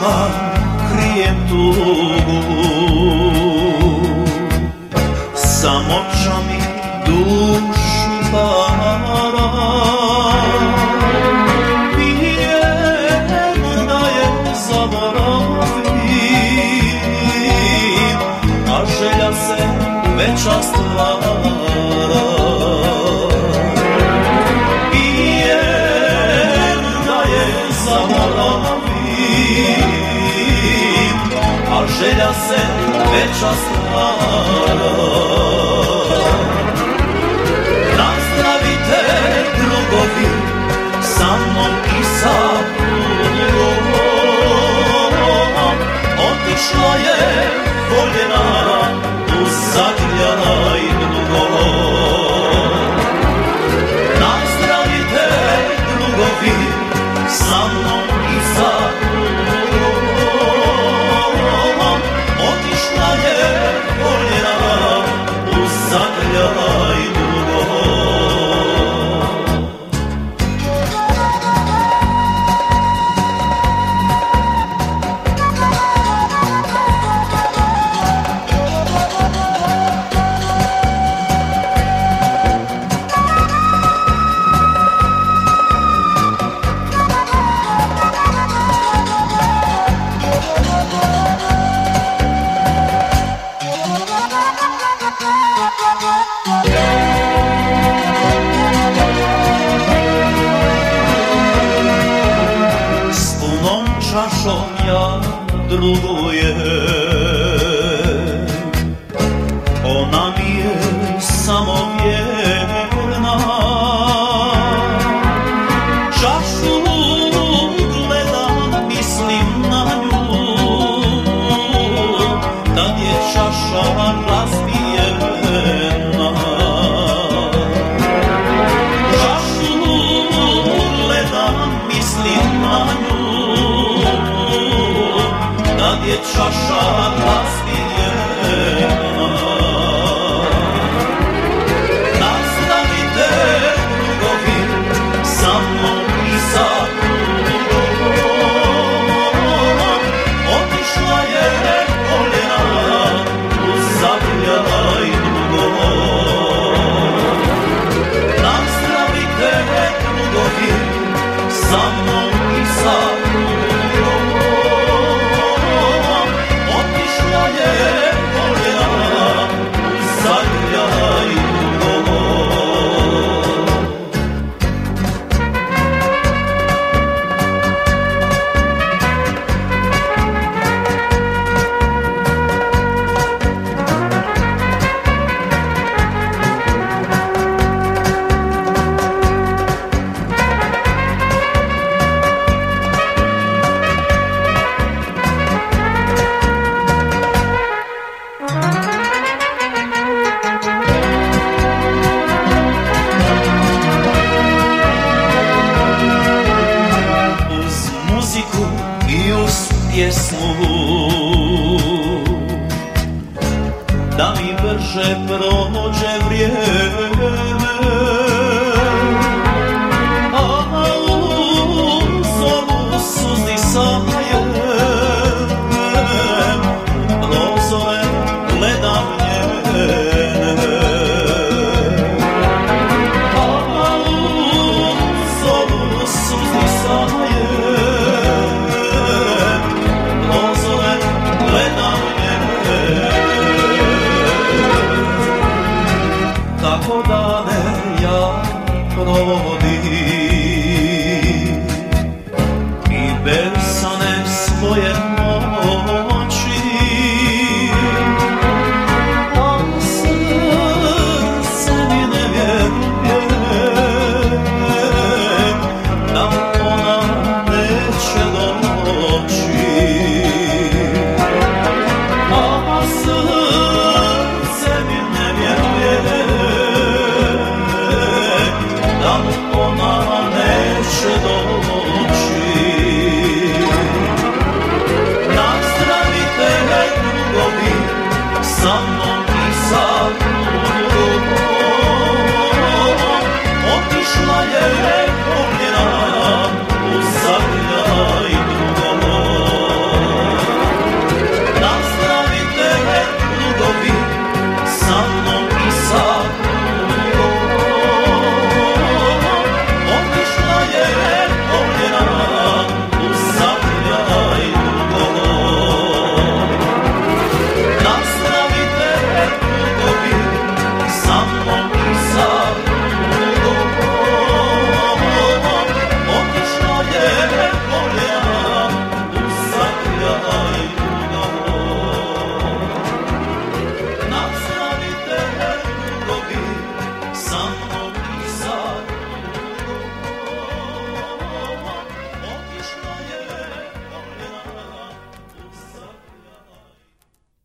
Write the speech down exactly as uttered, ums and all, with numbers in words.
očima krijem tugu, samoća mi dušu para. Pijem da je zaboravim, a želja se veća stvara. Želja se veća stvara. Nazdravite drugovi, sa mnom i sa drugom. Otišla je voljena u zagrljaj drugom. Nazdravite drugovi, sa mnom i sa drugom. S punom čašom ja drugujem, ona mi je samo vjerna. Čašu gledam, mislim na nju, tad je čaša razbijena. Čašu gledam, mislim na nju, tad je čaša razbijena. Nastavite drugovi, sa mnom i sa drugom. Otišla je voljena u zagrljaj drugom. Nastavite drugovi, sa mnom i sa drugom. Otišla je voljena u zagrljaj drugom. I uz pjesmu da mi brže prođe vrijeme.